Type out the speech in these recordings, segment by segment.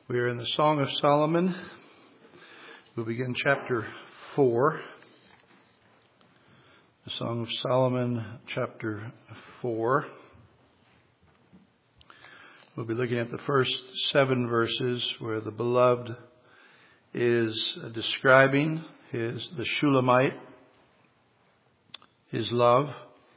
We are in the Song of Solomon. We'll begin chapter 4. The Song of Solomon, chapter 4. We'll be looking at the first 7 verses where the beloved is describing the Shulamite, his love.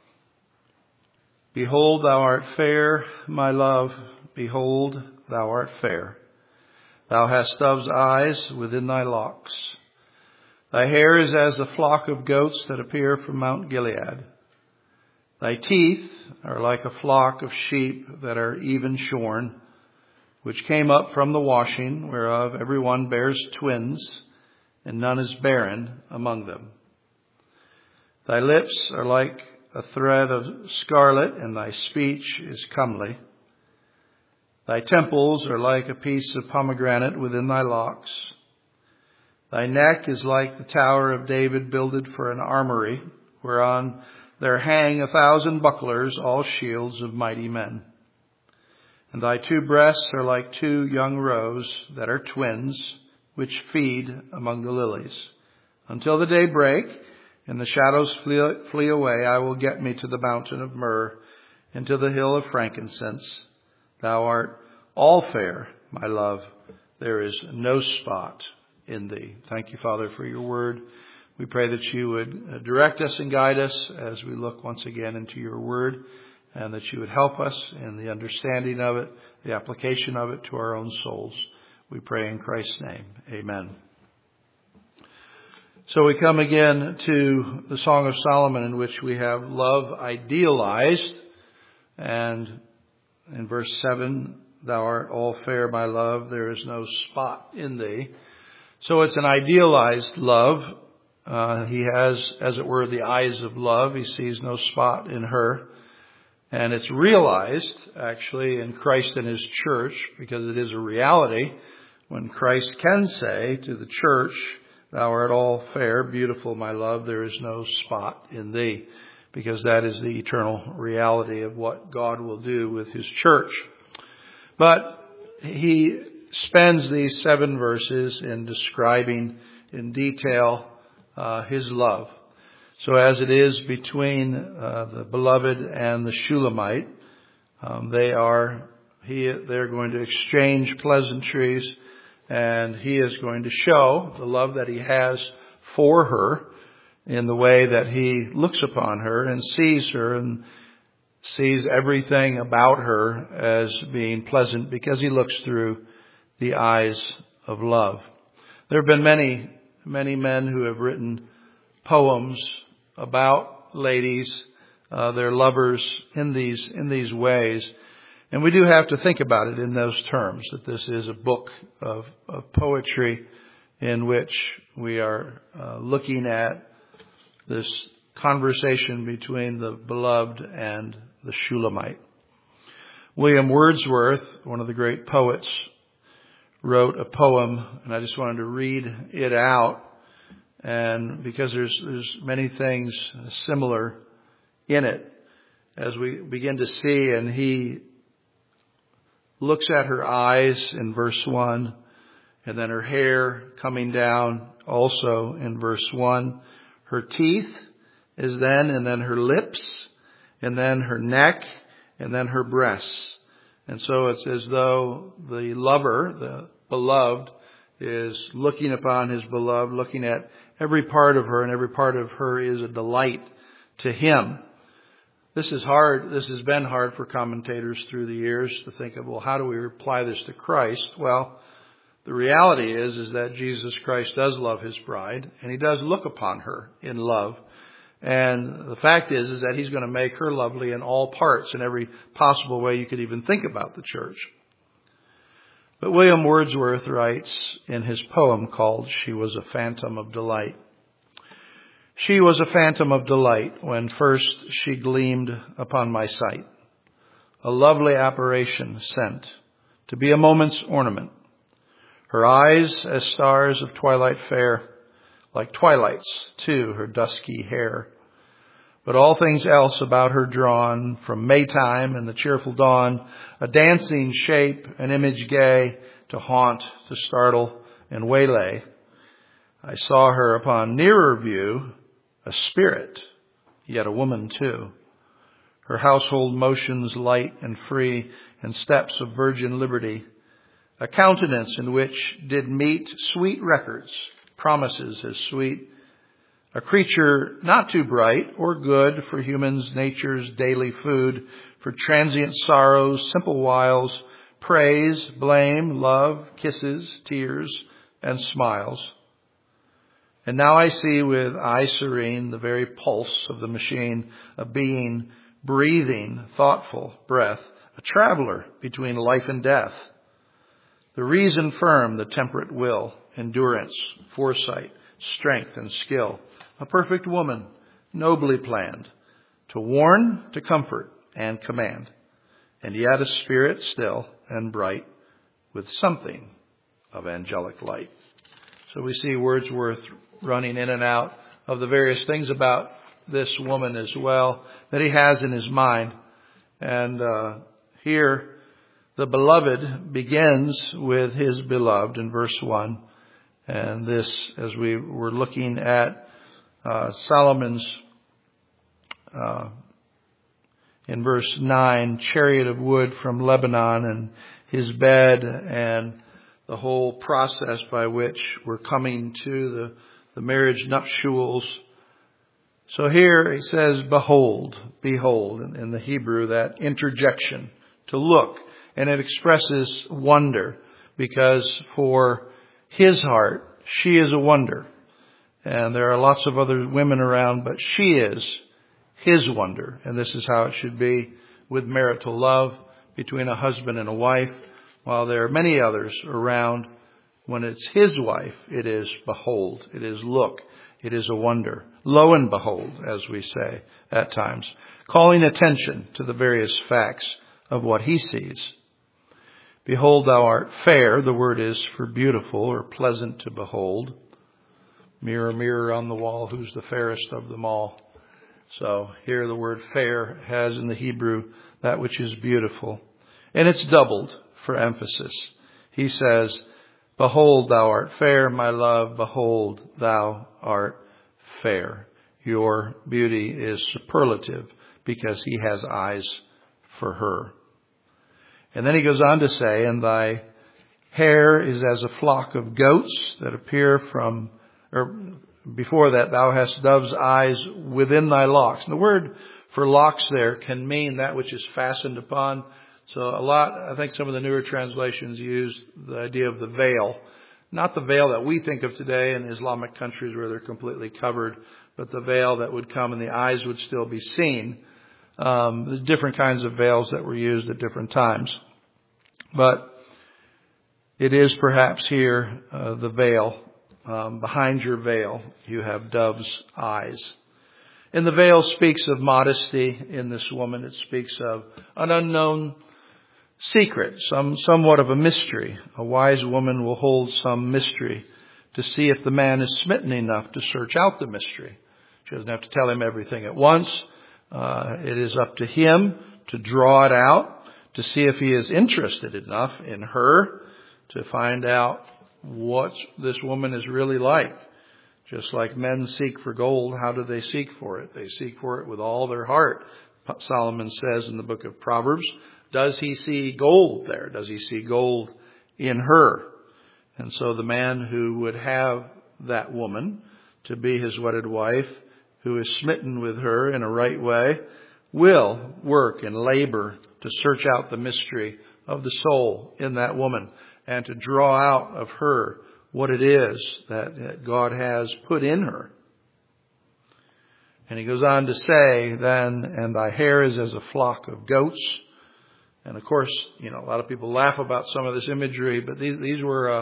Behold, thou art fair, my love. Behold, thou art fair. Thou hast dove's eyes within thy locks. Thy hair is as the flock of goats that appear from Mount Gilead. Thy teeth are like a flock of sheep that are even shorn, which came up from the washing, whereof every one bears twins, and none is barren among them. Thy lips are like a thread of scarlet, and thy speech is comely. Thy temples are like a piece of pomegranate within thy locks. Thy neck is like the tower of David builded for an armory, whereon there hang 1,000 bucklers, all shields of mighty men. And thy 2 breasts are like 2 young roes that are twins, which feed among the lilies. Until the day break, and the shadows flee away, I will get me to the mountain of myrrh, and to the hill of frankincense. Thou art all fair, my love. There is no spot in thee. Thank you, Father, for your word. We pray that you would direct us and guide us as we look once again into your word, and that you would help us in the understanding of it, the application of it to our own souls. We pray in Christ's name. Amen. So we come again to the Song of Solomon, in which we have love idealized. And in verse 7, thou art all fair, my love. There is no spot in thee. So it's an idealized love. He has, as it were, the eyes of love. He sees no spot in her. And it's realized, actually, in Christ and his church, because it is a reality when Christ can say to the church, thou art all fair, beautiful, my love. There is no spot in thee. Because that is the eternal reality of what God will do with his church. But he spends these 7 verses in describing in detail his love. So as it is between the beloved and the Shulamite, they're going to exchange pleasantries, and he is going to show the love that he has for her in the way that he looks upon her and sees her and sees everything about her as being pleasant because he looks through the eyes of love. There have been many, many men who have written poems about ladies, their lovers in these ways. And we do have to think about it in those terms, that this is a book of poetry in which we are looking at this conversation between the beloved and the Shulamite. William Wordsworth, one of the great poets, wrote a poem, and I just wanted to read it out, and because there's many things similar in it as we begin to see. And he looks at her eyes in verse 1, and then her hair coming down also in verse 1. Her teeth is then, and then her lips, and then her neck, and then her breasts. And so it's as though the lover, the beloved, is looking upon his beloved, looking at every part of her, and every part of her is a delight to him. This is hard. This has been hard for commentators through the years to think of, well, how do we apply this to Christ? Well, the reality is that Jesus Christ does love his bride, and he does look upon her in love. And the fact is that he's going to make her lovely in all parts, in every possible way you could even think about the church. But William Wordsworth writes in his poem called She Was a Phantom of Delight. She was a phantom of delight when first she gleamed upon my sight, a lovely apparition sent to be a moment's ornament. Her eyes as stars of twilight fair, like twilights, too, her dusky hair. But all things else about her drawn from Maytime and the cheerful dawn, a dancing shape, an image gay, to haunt, to startle, and waylay. I saw her upon nearer view, a spirit, yet a woman too. Her household motions light and free, and steps of virgin liberty. A countenance in which did meet sweet records, promises as sweet. A creature not too bright or good for humans' nature's daily food, for transient sorrows, simple wiles, praise, blame, love, kisses, tears, and smiles. And now I see with eye serene the very pulse of the machine, a being breathing, thoughtful breath, a traveler between life and death. The reason firm, the temperate will, endurance, foresight, strength, and skill. A perfect woman, nobly planned, to warn, to comfort, and command. And yet a spirit still and bright, with something of angelic light. So we see Wordsworth running in and out of the various things about this woman as well that he has in his mind. And here the beloved begins with his beloved in verse 1. And this, as we were looking at Solomon's, in verse 9, chariot of wood from Lebanon, and his bed, and the whole process by which we're coming to the marriage nuptials. So here he says, behold, in the Hebrew, that interjection, to look. And it expresses wonder, because for his heart, she is a wonder. And there are lots of other women around, but she is his wonder. And this is how it should be with marital love between a husband and a wife. While there are many others around, when it's his wife, it is behold, it is look, it is a wonder. Lo and behold, as we say at times, calling attention to the various facts of what he sees. Behold, thou art fair. The word is for beautiful or pleasant to behold. Mirror, mirror on the wall, who's the fairest of them all? So here the word fair has in the Hebrew that which is beautiful. And it's doubled for emphasis. He says, behold, thou art fair, my love. Behold, thou art fair. Your beauty is superlative because he has eyes for her. And then he goes on to say, and thy hair is as a flock of goats that appear from, or before that, thou hast dove's eyes within thy locks. And the word for locks there can mean that which is fastened upon. So I think some of the newer translations use the idea of the veil. Not the veil that we think of today in Islamic countries where they're completely covered, but the veil that would come and the eyes would still be seen. The different kinds of veils that were used at different times. But it is perhaps here the veil. Behind your veil, you have dove's eyes. And the veil speaks of modesty in this woman. It speaks of an unknown secret, somewhat of a mystery. A wise woman will hold some mystery to see if the man is smitten enough to search out the mystery. She doesn't have to tell him everything at once. It is up to him to draw it out, to see if he is interested enough in her to find out what this woman is really like. Just like men seek for gold, how do they seek for it? They seek for it with all their heart. Solomon says in the book of Proverbs, does he see gold there? Does he see gold in her? And so the man who would have that woman to be his wedded wife, who is smitten with her in a right way, will work and labor to search out the mystery of the soul in that woman and to draw out of her what it is that God has put in her. And he goes on to say then, and thy hair is as a flock of goats. And of course, a lot of people laugh about some of this imagery, but these were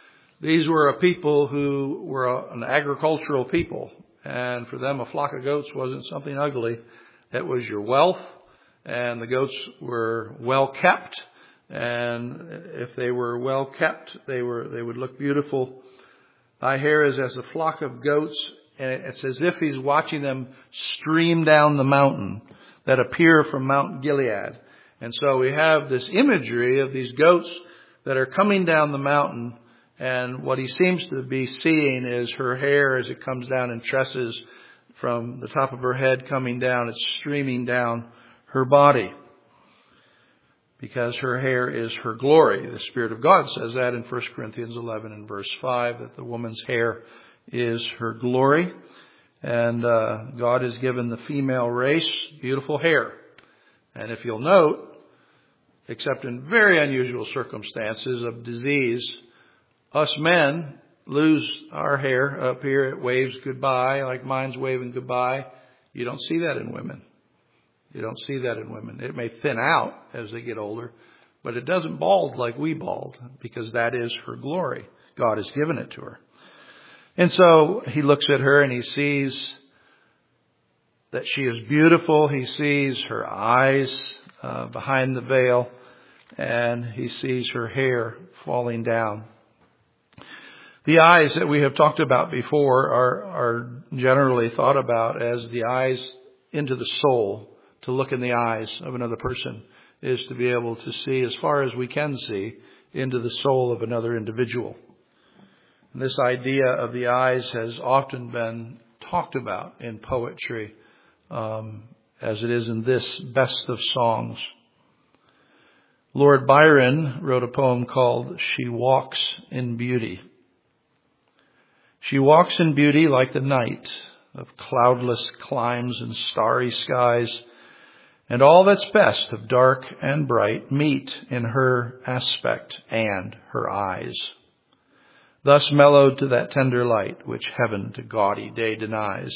a people who were an agricultural people. And for them, a flock of goats wasn't something ugly. It was your wealth, and the goats were well kept. And if they were well kept, they would look beautiful. Thy hair is as a flock of goats, and it's as if he's watching them stream down the mountain that appear from Mount Gilead. And so we have this imagery of these goats that are coming down the mountain. And what he seems to be seeing is her hair as it comes down in tresses from the top of her head coming down. It's streaming down her body because her hair is her glory. The Spirit of God says that in 1 Corinthians 11 and verse 5, that the woman's hair is her glory. And God has given the female race beautiful hair. And if you'll note, except in very unusual circumstances of disease, us men lose our hair up here. It waves goodbye, like mine's waving goodbye. You don't see that in women. You don't see that in women. It may thin out as they get older, but it doesn't bald like we bald, because that is her glory. God has given it to her. And so he looks at her and he sees that she is beautiful. He sees her eyes behind the veil, and he sees her hair falling down. The eyes that we have talked about before are generally thought about as the eyes into the soul. To look in the eyes of another person is to be able to see as far as we can see into the soul of another individual. And this idea of the eyes has often been talked about in poetry, as it is in this best of songs. Lord Byron wrote a poem called She Walks in Beauty. She walks in beauty like the night of cloudless climes and starry skies, and all that's best of dark and bright meet in her aspect and her eyes. Thus mellowed to that tender light which heaven to gaudy day denies.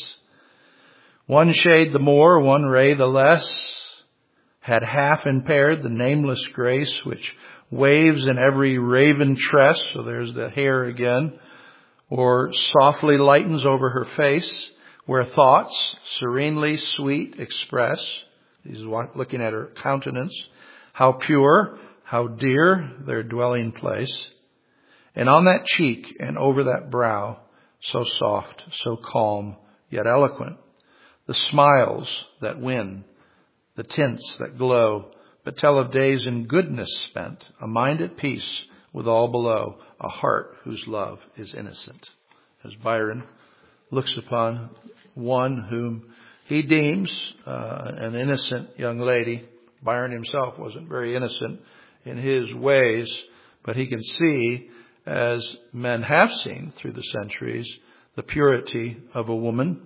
One shade the more, one ray the less, had half impaired the nameless grace which waves in every raven tress, so there's the hair again, or softly lightens over her face, where thoughts serenely sweet express. He's looking at her countenance. How pure, how dear their dwelling place. And on that cheek and over that brow, so soft, so calm, yet eloquent, the smiles that win, the tints that glow, but tell of days in goodness spent, a mind at peace with all below, a heart whose love is innocent. As Byron looks upon one whom he deems an innocent young lady. Byron himself wasn't very innocent in his ways, but he can see, as men have seen through the centuries, the purity of a woman.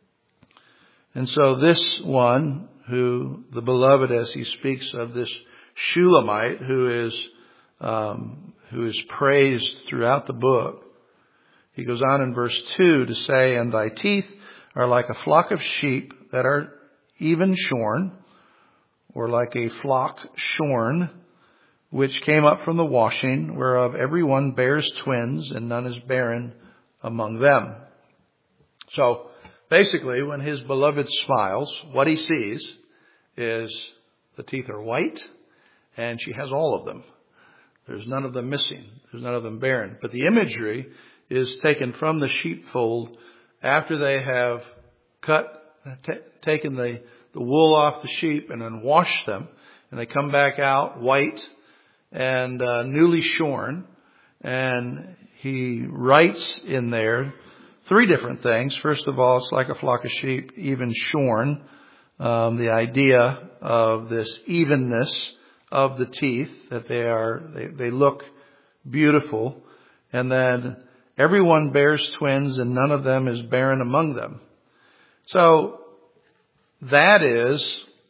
And so this one, who the beloved, as he speaks of this Shulamite, who is praised throughout the book, he goes on in verse 2 to say, and thy teeth are like a flock of sheep that are even shorn, or like a flock shorn, which came up from the washing, whereof every one bears twins, and none is barren among them. So basically, when his beloved smiles, what he sees is the teeth are white, and she has all of them. There's none of them missing. There's none of them barren. But the imagery is taken from the sheepfold after they have taken the wool off the sheep and then washed them, and they come back out white and newly shorn. And he writes in there three different things. First of all, it's like a flock of sheep, even shorn. The idea of this evenness of the teeth, that they look beautiful. And then everyone bears twins, and none of them is barren among them. So that is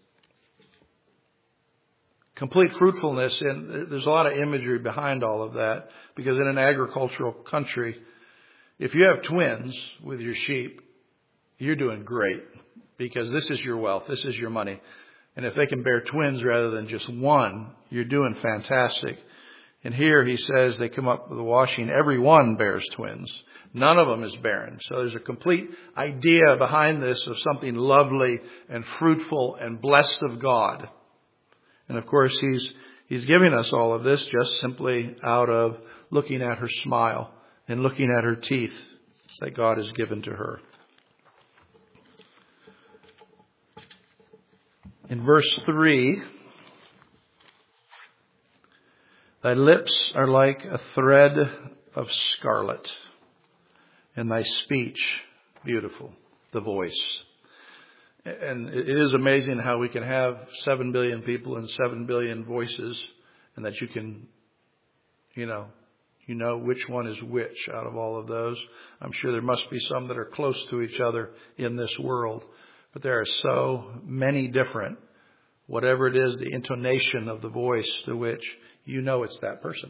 complete fruitfulness. And there's a lot of imagery behind all of that, because in an agricultural country, if you have twins with your sheep, you're doing great, because this is your wealth. This is your money. And if they can bear twins rather than just one, you're doing fantastic. And here he says they come up with the washing. Every one bears twins. None of them is barren. So there's a complete idea behind this of something lovely and fruitful and blessed of God. And of course, he's giving us all of this just simply out of looking at her smile and looking at her teeth that God has given to her. In verse 3, Thy lips are like a thread of scarlet, and thy speech beautiful, the voice. And it is amazing how we can have 7 billion people and 7 billion voices, and that you can, you know which one is which out of all of those. I'm sure there must be some that are close to each other in this world, but there are so many different, whatever it is, the intonation of the voice to which you know it's that person.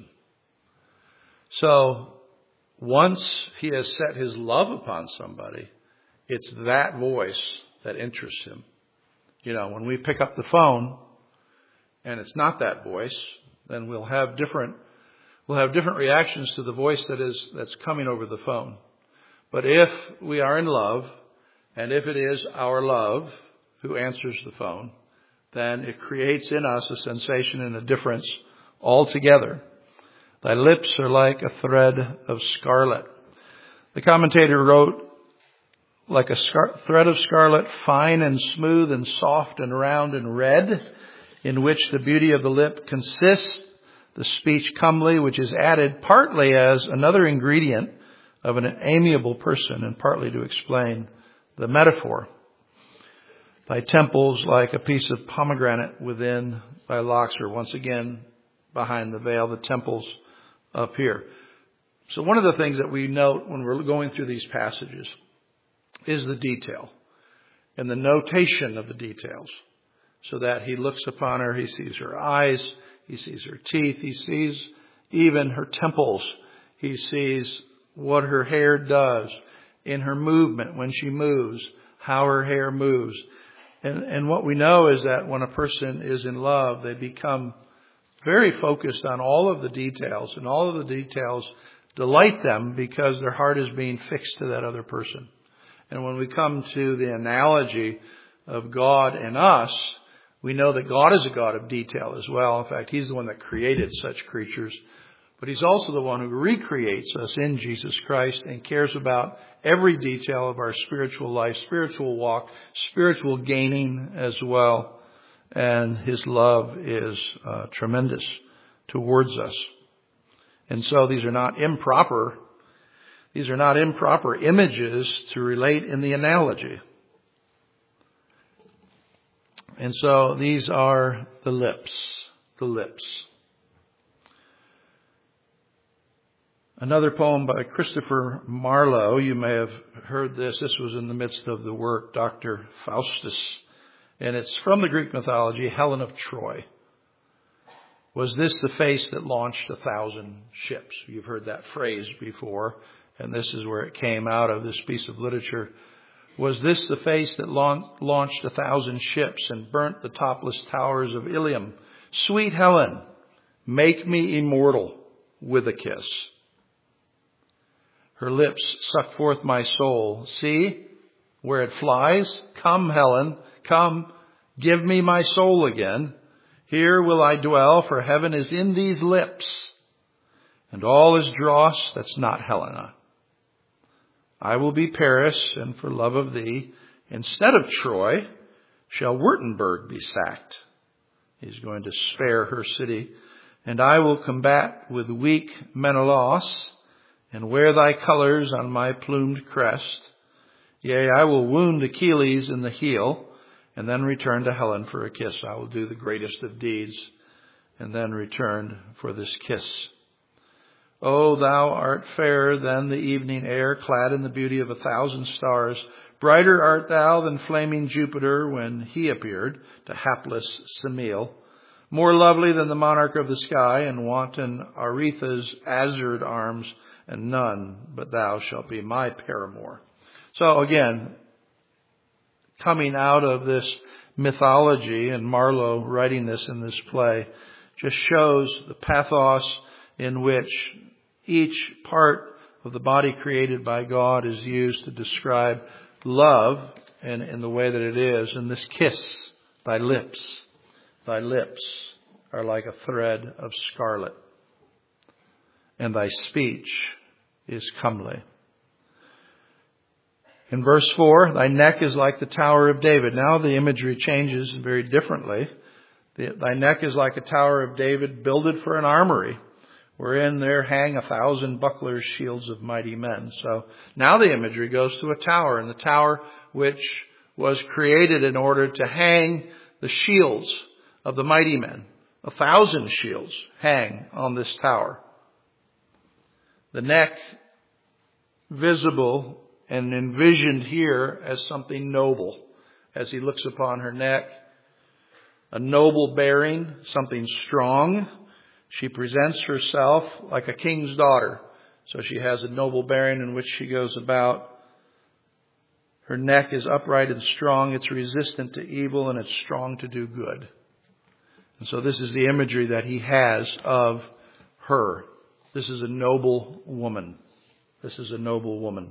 So once he has set his love upon somebody, it's that voice that interests him. When we pick up the phone and it's not that voice, then we'll have different reactions to the voice that's coming over the phone. But if we are in love, and if it is our love who answers the phone, then it creates in us a sensation and a difference altogether. Thy lips are like a thread of scarlet. The commentator wrote, like a thread of scarlet, fine and smooth and soft and round and red, in which the beauty of the lip consists, the speech comely, which is added partly as another ingredient of an amiable person and partly to explain the metaphor. Thy temples like a piece of pomegranate within, thy locks are once again behind the veil, the temples up here. So one of the things that we note when we're going through these passages is the detail and the notation of the details, so that he looks upon her, he sees her eyes, he sees her teeth, he sees even her temples, he sees what her hair does in her movement when she moves, how her hair moves. And what we know is that when a person is in love, they become very focused on all of the details, and all of the details delight them because their heart is being fixed to that other person. And when we come to the analogy of God and us, we know that God is a God of detail as well. In fact, He's the one that created such creatures. But He's also the one who recreates us in Jesus Christ and cares about every detail of our spiritual life, spiritual walk, spiritual gaining as well. And His love is tremendous towards us. And so these are not improper images to relate in the analogy. And so these are the lips. Another poem by Christopher Marlowe. You may have heard this. This was in the midst of the work, Dr. Faustus. And it's from the Greek mythology, Helen of Troy. Was this the face that launched 1,000 ships? You've heard that phrase before, and this is where it came out of this piece of literature. Was this the face that launched 1,000 ships and burnt the topless towers of Ilium? Sweet Helen, make me immortal with a kiss. Her lips suck forth my soul. See where it flies? Come, Helen, come, give me my soul again. Here will I dwell, for heaven is in these lips, and all is dross that's not Helena. I will be Paris, and for love of thee, instead of Troy, shall Württemberg be sacked. He's going to spare her city. And I will combat with weak Menelaus, and wear thy colors on my plumed crest. Yea, I will wound Achilles in the heel, and then return to Helen for a kiss. I will do the greatest of deeds, and then return for this kiss. O thou art fairer than the evening air, clad in the beauty of 1,000 stars. Brighter art thou than flaming Jupiter when he appeared to hapless Semele. More lovely than the monarch of the sky, and wanton Aretha's azured arms, and none but thou shalt be my paramour. So again, coming out of this mythology, and Marlowe writing this in this play, just shows the pathos in which each part of the body created by God is used to describe love and in the way that it is. And this kiss, thy lips are like a thread of scarlet, and thy speech is comely. In verse 4, thy neck is like the Tower of David. Now the imagery changes very differently. Thy neck is like a Tower of David builded for an armory. wherein there hang 1,000 bucklers, shields of mighty men. So now the imagery goes to a tower, and the tower which was created in order to hang the shields of the mighty men. 1,000 shields hang on this tower. The neck visible and envisioned here as something noble as he looks upon her neck. A noble bearing, something strong. She presents herself like a king's daughter. So she has a noble bearing in which she goes about. Her neck is upright and strong. It's resistant to evil and it's strong to do good. And so this is the imagery that he has of her. This is a noble woman. This is a noble woman.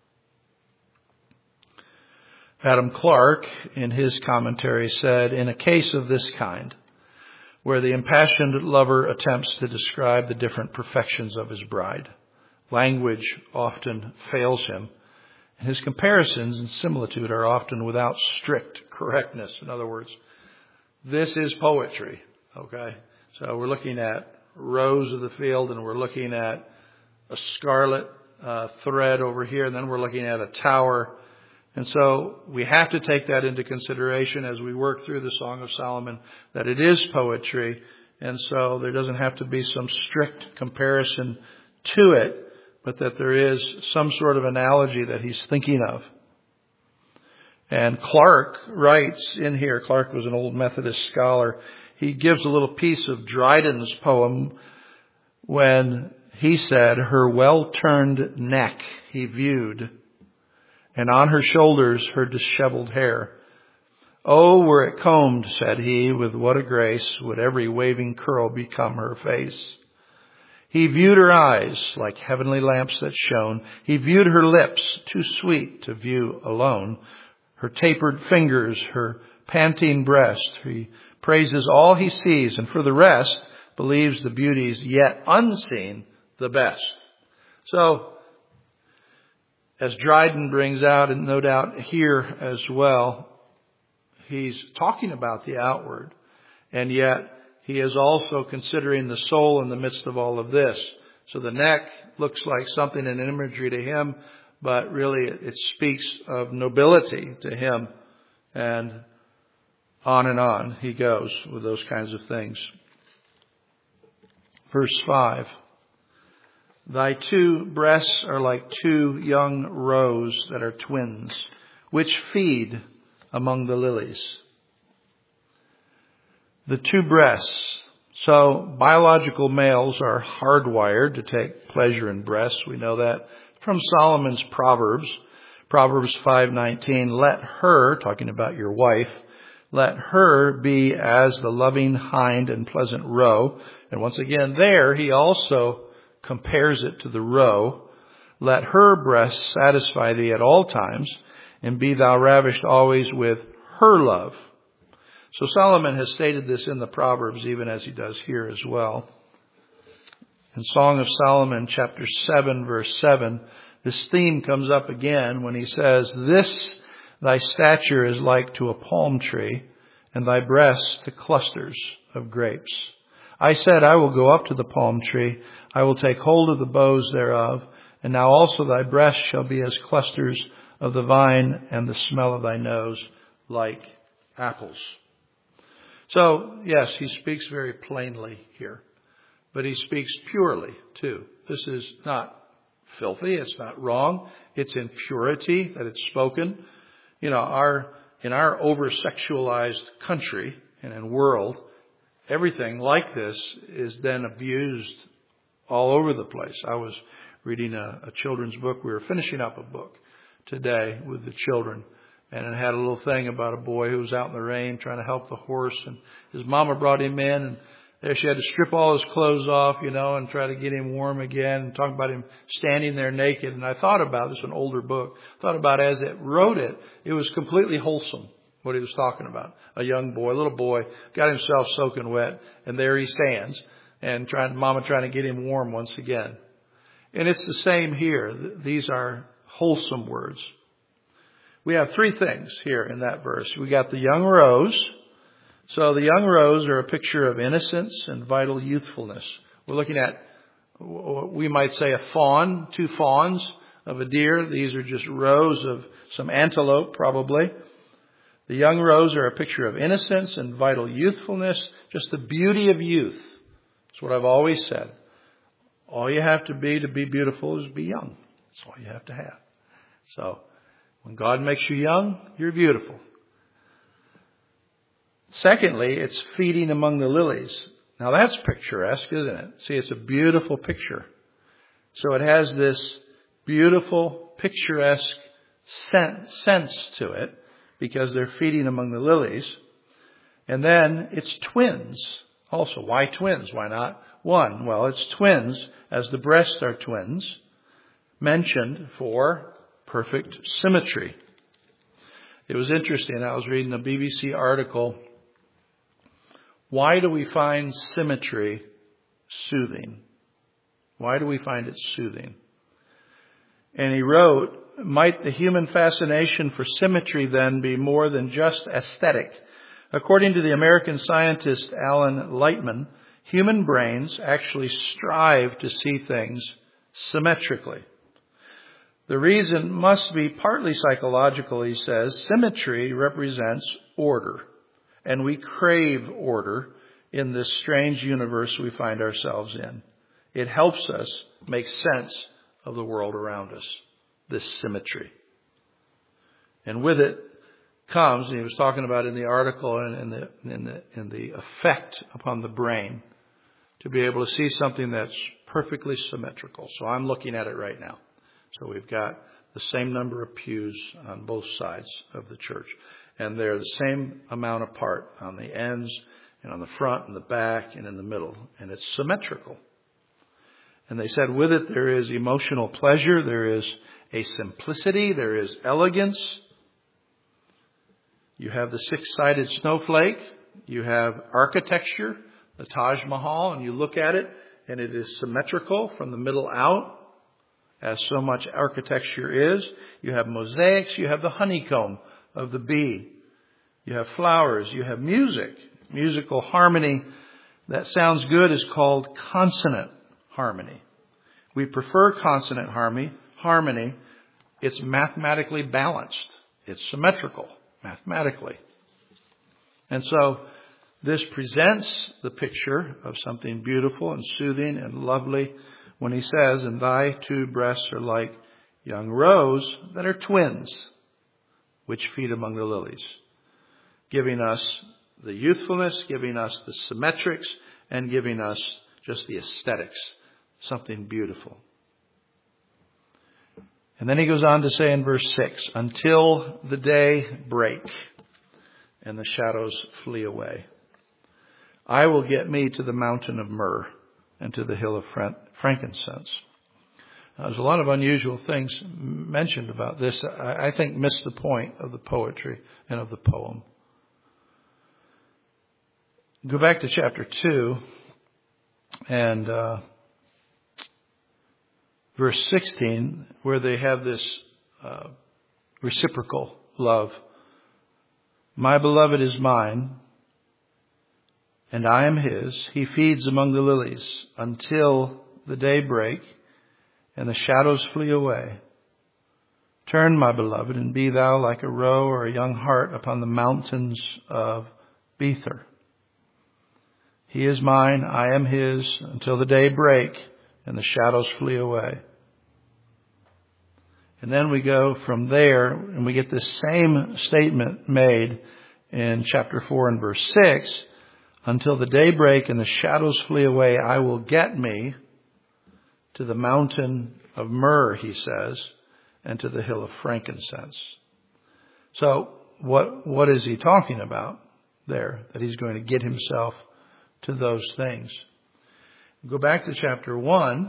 Adam Clarke, in his commentary, said, in a case of this kind, where the impassioned lover attempts to describe the different perfections of his bride, language often fails him, and his comparisons and similitude are often without strict correctness. In other words, this is poetry, okay? So we're looking at rose of the field, and we're looking at a scarlet thread over here, and then we're looking at a tower. And so we have to take that into consideration as we work through the Song of Solomon, that it is poetry. And so there doesn't have to be some strict comparison to it, but that there is some sort of analogy that he's thinking of. And Clarke writes in here, Clarke was an old Methodist scholar, he gives a little piece of Dryden's poem when he said, her well-turned neck he viewed, and on her shoulders her disheveled hair. Oh, were it combed, said he, with what a grace would every waving curl become her face. He viewed her eyes like heavenly lamps that shone. He viewed her lips, too sweet to view alone. Her tapered fingers, her panting breast. He praises all he sees, and for the rest believes the beauties yet unseen the best. So, as Dryden brings out, and no doubt here as well, he's talking about the outward, and yet he is also considering the soul in the midst of all of this. So the neck looks like something in imagery to him, but really it speaks of nobility to him. And on he goes with those kinds of things. Verse 5. Thy two breasts are like two young roes that are twins, which feed among the lilies. The two breasts. So biological males are hardwired to take pleasure in breasts. We know that from Solomon's Proverbs. Proverbs 5:19, let her, talking about your wife, let her be as the loving hind and pleasant roe. And once again there, he also compares it to the roe. Let her breasts satisfy thee at all times, and be thou ravished always with her love. So Solomon has stated this in the Proverbs, even as he does here as well. In Song of Solomon, chapter 7, verse 7, this theme comes up again when he says, this thy stature is like to a palm tree, and thy breasts to clusters of grapes. I said, I will go up to the palm tree, I will take hold of the boughs thereof, and now also thy breasts shall be as clusters of the vine, and the smell of thy nose like apples. So, yes, he speaks very plainly here, but he speaks purely too. This is not filthy, it's not wrong, it's in purity that it's spoken. You know, in our over-sexualized country and in world, everything like this is then abused all over the place. I was reading a children's book. We were finishing up a book today with the children. And it had a little thing about a boy who was out in the rain trying to help the horse. And his mama brought him in. And there she had to strip all his clothes off, and try to get him warm again. And talk about him standing there naked. And I thought about this, an older book. Thought about as it wrote it, it was completely wholesome. What he was talking about. A young boy, a little boy, got himself soaking wet, and there he stands, and mama trying to get him warm once again. And it's the same here. These are wholesome words. We have three things here in that verse. We got the young roes. So the young roes are a picture of innocence and vital youthfulness. We're looking at we might say a fawn, 2 fawns of a deer. These are just rows of some antelope, probably. The young roes are a picture of innocence and vital youthfulness, just the beauty of youth. That's what I've always said. All you have to be beautiful is be young. That's all you have to have. So, when God makes you young, you're beautiful. Secondly, it's feeding among the lilies. Now that's picturesque, isn't it? See, it's a beautiful picture. So it has this beautiful, picturesque sense to it because they're feeding among the lilies. And then it's twins also. Why twins? Why not one? Well, it's twins as the breasts are twins, mentioned for perfect symmetry. It was interesting. I was reading a BBC article. Why do we find symmetry soothing? Why do we find it soothing? And he wrote, might the human fascination for symmetry then be more than just aesthetic? According to the American scientist Alan Lightman, human brains actually strive to see things symmetrically. The reason must be partly psychological, he says. Symmetry represents order, and we crave order in this strange universe we find ourselves in. It helps us make sense of the world around us, this symmetry. And with it comes, and he was talking about in the article and in the effect upon the brain, to be able to see something that's perfectly symmetrical. So I'm looking at it right now. So we've got the same number of pews on both sides of the church. And they're the same amount apart on the ends and on the front and the back and in the middle. And it's symmetrical. And they said with it there is emotional pleasure, there is a simplicity, there is elegance. You have the 6-sided snowflake. You have architecture, the Taj Mahal, and you look at it and it is symmetrical from the middle out, as so much architecture is. You have mosaics, you have the honeycomb of the bee. You have flowers, you have music. Musical harmony that sounds good is called consonant harmony. We prefer consonant harmony. It's mathematically balanced. It's symmetrical mathematically. And so this presents the picture of something beautiful and soothing and lovely when he says, and thy 2 breasts are like young roes that are twins, which feed among the lilies, giving us the youthfulness, giving us the symmetrics, and giving us just the aesthetics, something beautiful. And then he goes on to say in verse 6, until the day break and the shadows flee away, I will get me to the mountain of myrrh and to the hill of frankincense. Now, there's a lot of unusual things mentioned about this. I think miss the point of the poetry and of the poem. Go back to chapter 2 and verse 16, where they have this reciprocal love. My beloved is mine, and I am his. He feeds among the lilies until the day break and the shadows flee away. Turn, my beloved, and be thou like a roe or a young hart upon the mountains of Bether. He is mine, I am his, until the day break and the shadows flee away. And then we go from there and we get this same statement made in chapter 4 and verse 6. Until the day break and the shadows flee away, I will get me to the mountain of myrrh, he says, and to the hill of frankincense. So what is he talking about there? That he's going to get himself to those things. Go back to chapter 1,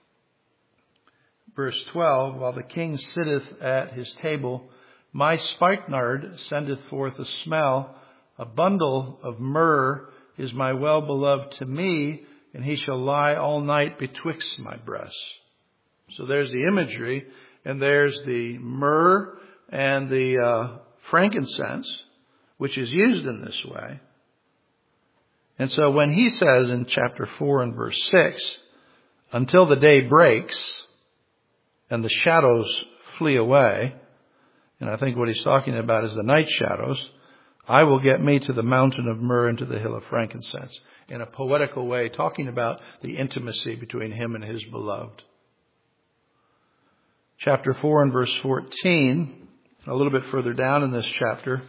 verse 12. While the king sitteth at his table, my spikenard sendeth forth a smell. A bundle of myrrh is my well-beloved to me, and he shall lie all night betwixt my breasts. So there's the imagery, and there's the myrrh and the frankincense, which is used in this way. And so when he says in chapter 4 and verse 6, until the day breaks and the shadows flee away, and I think what he's talking about is the night shadows, I will get me to the mountain of myrrh and to the hill of frankincense. In a poetical way, talking about the intimacy between him and his beloved. Chapter 4 and verse 14, a little bit further down in this chapter.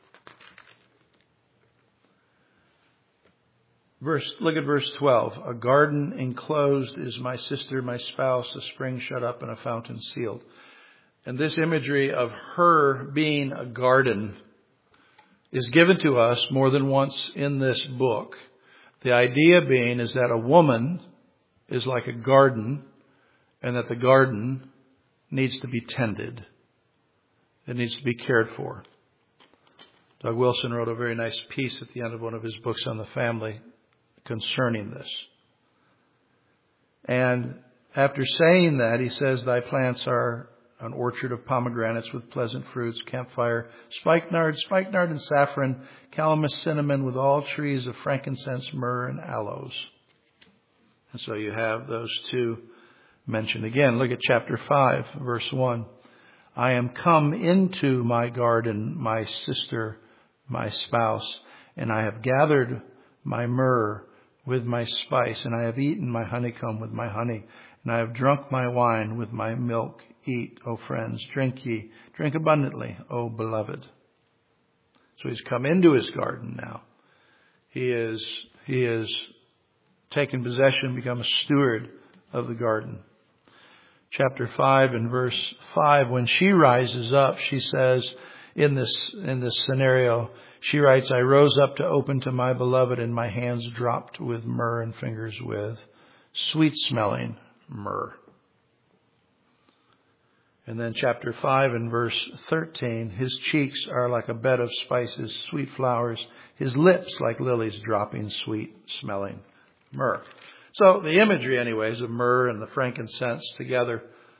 Look at verse 12. A garden enclosed is my sister, my spouse, a spring shut up and a fountain sealed. And this imagery of her being a garden is given to us more than once in this book. The idea being is that a woman is like a garden and that the garden needs to be tended. It needs to be cared for. Doug Wilson wrote a very nice piece at the end of one of his books on the family concerning this. And after saying that, he says, thy plants are an orchard of pomegranates with pleasant fruits, camphire, spikenard and saffron, calamus, cinnamon, with all trees of frankincense, myrrh, and aloes. And so you have those two mentioned again. Look at chapter 5, verse 1. I am come into my garden, my sister, my spouse, and I have gathered my myrrh with my spice, and I have eaten my honeycomb with my honey, and I have drunk my wine with my milk. Eat, O friends, drink ye, drink abundantly, O beloved. So he's come into his garden now. He is taken possession, become a steward of the garden. Chapter 5 and verse 5, when she rises up, she says, in this scenario, she writes, I rose up to open to my beloved, and my hands dropped with myrrh and fingers with sweet-smelling myrrh. And then chapter 5 and verse 13, his cheeks are like a bed of spices, sweet flowers, his lips like lilies dropping sweet-smelling myrrh. So the imagery, anyways, of myrrh and the frankincense together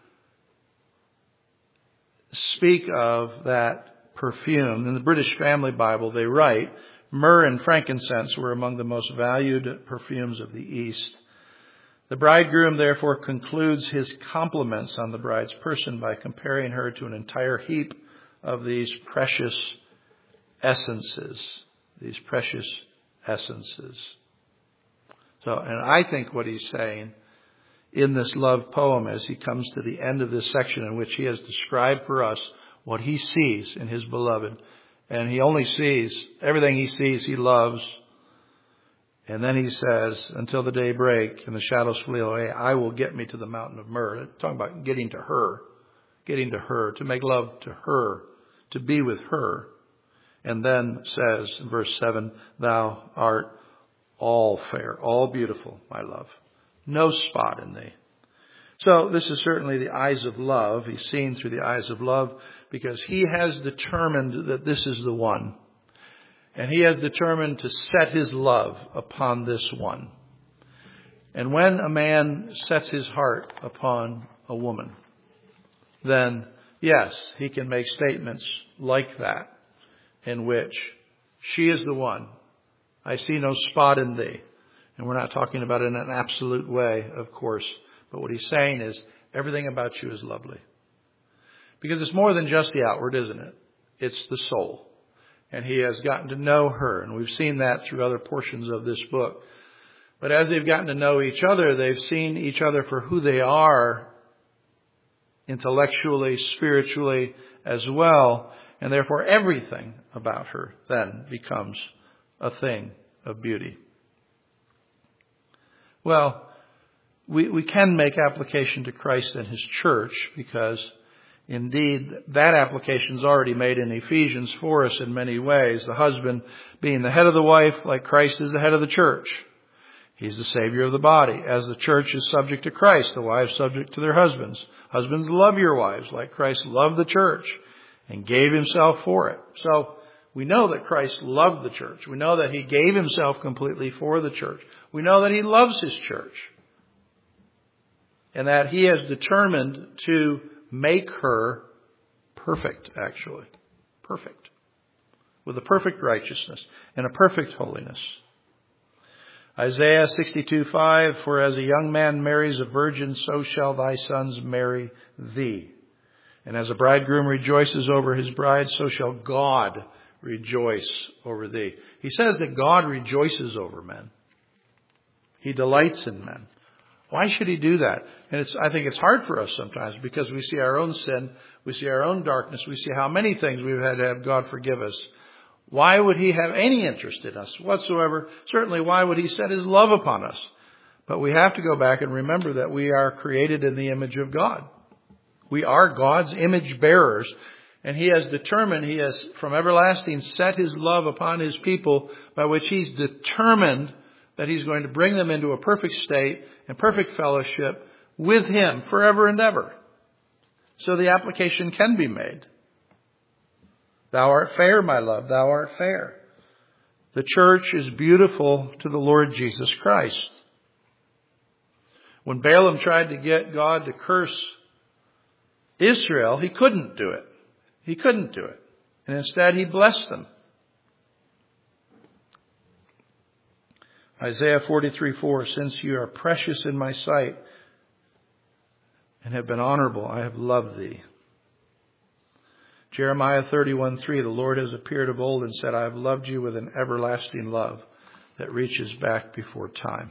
speak of that perfume. In the British Family Bible, they write, myrrh and frankincense were among the most valued perfumes of the East. The bridegroom therefore concludes his compliments on the bride's person by comparing her to an entire heap of these precious essences. So, and I think what he's saying in this love poem as he comes to the end of this section in which he has described for us what he sees in his beloved. And he only sees, everything he sees he loves. And then he says, until the day break and the shadows flee away, I will get me to the mountain of myrrh. It's talking about getting to her, to make love to her, to be with her. And then says in verse 7, thou art all fair, all beautiful, my love. No spot in thee. So this is certainly the eyes of love. He's seen through the eyes of love because he has determined that this is the one. And he has determined to set his love upon this one. And when a man sets his heart upon a woman, then yes, he can make statements like that in which she is the one. I see no spot in thee. And we're not talking about it in an absolute way, of course. But what he's saying is everything about you is lovely. Because it's more than just the outward, isn't it? It's the soul. And he has gotten to know her. And we've seen that through other portions of this book. But as they've gotten to know each other, they've seen each other for who they are intellectually, spiritually as well. And therefore everything about her then becomes a thing of beauty. Well, we can make application to Christ and his church because indeed that application is already made in Ephesians for us in many ways. The husband being the head of the wife like Christ is the head of the church. He's the Savior of the body. As the church is subject to Christ, the wives subject to their husbands. Husbands, love your wives like Christ loved the church and gave himself for it. So we know that Christ loved the church. We know that he gave himself completely for the church. We know that he loves his church. And that he has determined to make her perfect, actually. Perfect. With a perfect righteousness and a perfect holiness. Isaiah 62:5, for as a young man marries a virgin, so shall thy sons marry thee. And as a bridegroom rejoices over his bride, so shall God rejoice over thee. He says that God rejoices over men. He delights in men. Why should he do that? And I think it's hard for us sometimes because we see our own sin, we see our own darkness, we see how many things we've had to have God forgive us. Why would he have any interest in us whatsoever? Certainly, why would he set his love upon us? But we have to go back and remember that we are created in the image of God. We are God's image bearers. And he has determined, he has from everlasting set his love upon his people by which he's determined that he's going to bring them into a perfect state and perfect fellowship with him forever and ever. So the application can be made. Thou art fair, my love, thou art fair. The church is beautiful to the Lord Jesus Christ. When Balaam tried to get God to curse Israel, he couldn't do it. He couldn't do it. And instead he blessed them. Isaiah 43:4, since you are precious in my sight and have been honorable, I have loved thee. Jeremiah 31:3, the Lord has appeared of old and said, I have loved you with an everlasting love that reaches back before time.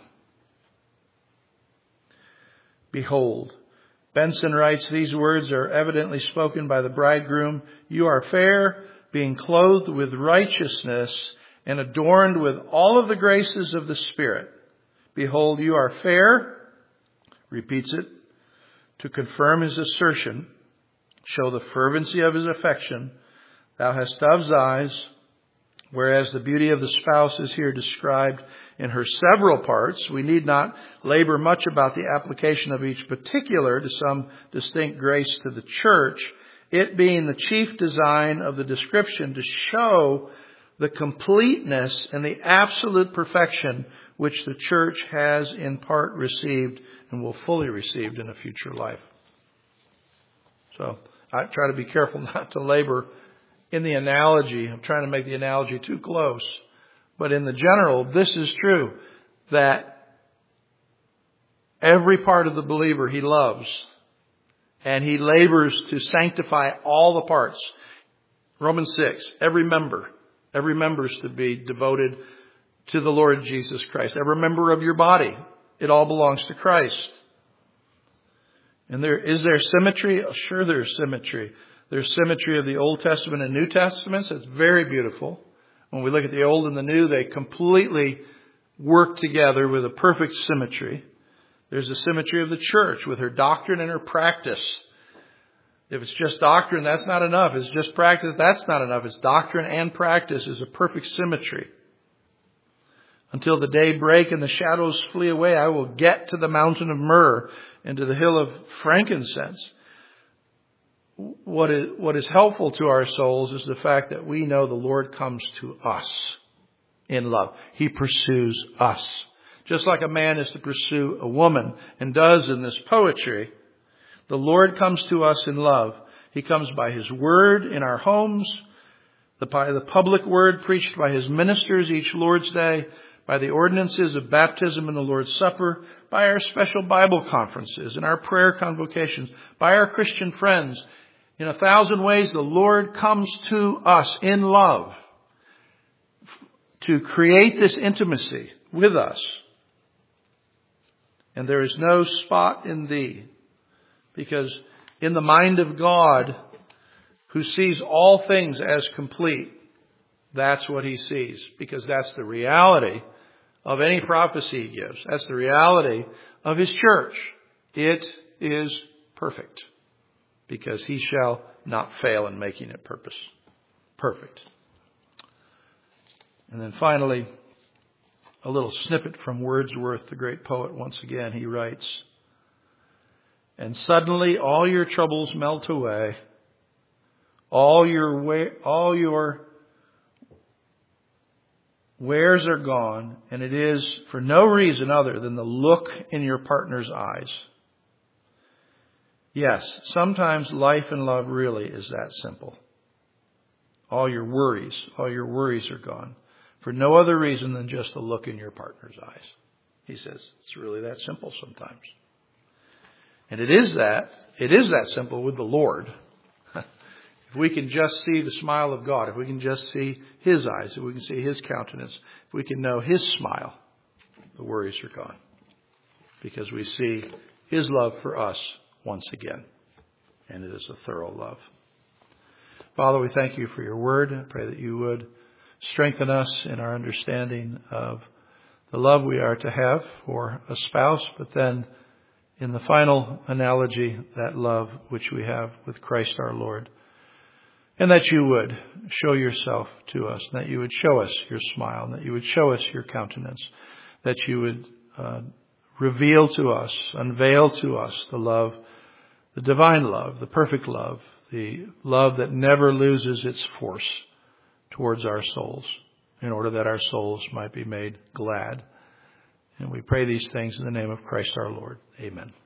Behold, Benson writes, these words are evidently spoken by the bridegroom. You are fair, being clothed with righteousness and adorned with all of the graces of the Spirit. Behold, you are fair, repeats it, to confirm his assertion, show the fervency of his affection. Thou hast dove's eyes, whereas the beauty of the spouse is here described in her several parts. We need not labor much about the application of each particular to some distinct grace to the church, it being the chief design of the description to show the completeness and the absolute perfection which the church has in part received and will fully receive in a future life. So I try to be careful not to labor in the analogy. I'm trying to make the analogy too close. But in the general, this is true, that every part of the believer he loves, and he labors to sanctify all the parts. Romans 6, every member is to be devoted to the Lord Jesus Christ. Every member of your body, it all belongs to Christ. And is there symmetry? Sure, there's symmetry. There's symmetry of the Old Testament and New Testaments. It's very beautiful. When we look at the Old and the New, they completely work together with a perfect symmetry. There's a symmetry of the church with her doctrine and her practice. If it's just doctrine, that's not enough. If it's just practice, that's not enough. It's doctrine and practice is a perfect symmetry. Until the day break and the shadows flee away, I will get to the mountain of myrrh and to the hill of frankincense. What is helpful to our souls is the fact that we know the Lord comes to us in love. He pursues us. Just like a man is to pursue a woman and does in this poetry, the Lord comes to us in love. He comes by His word in our homes, by the public word preached by His ministers each Lord's Day, by the ordinances of baptism and the Lord's Supper, by our special Bible conferences and our prayer convocations, by our Christian friends. In 1,000 ways, the Lord comes to us in love to create this intimacy with us. And there is no spot in thee, because in the mind of God, who sees all things as complete, that's what He sees, because that's the reality of any prophecy He gives. That's the reality of His church. It is perfect, because He shall not fail in making it perfect. And then finally, a little snippet from Wordsworth, the great poet. Once again, he writes, and suddenly all your troubles melt away. All your wares are gone, and it is for no reason other than the look in your partner's eyes. Yes, sometimes life and love really is that simple. All your worries are gone. for no other reason than just to look in your partner's eyes. He says it's really that simple sometimes. And it is that simple with the Lord. If we can just see the smile of God, if we can just see His eyes, if we can see His countenance, if we can know His smile, the worries are gone. Because we see His love for us once again. And it is a thorough love. Father, we thank you for your word. I pray that you would strengthen us in our understanding of the love we are to have for a spouse, but then in the final analogy, that love which we have with Christ our Lord. And that you would show yourself to us, and that you would show us your smile, and that you would show us your countenance, that you would reveal to us, unveil to us the love, the divine love, the perfect love, the love that never loses its force towards our souls, in order that our souls might be made glad. And we pray these things in the name of Christ our Lord. Amen.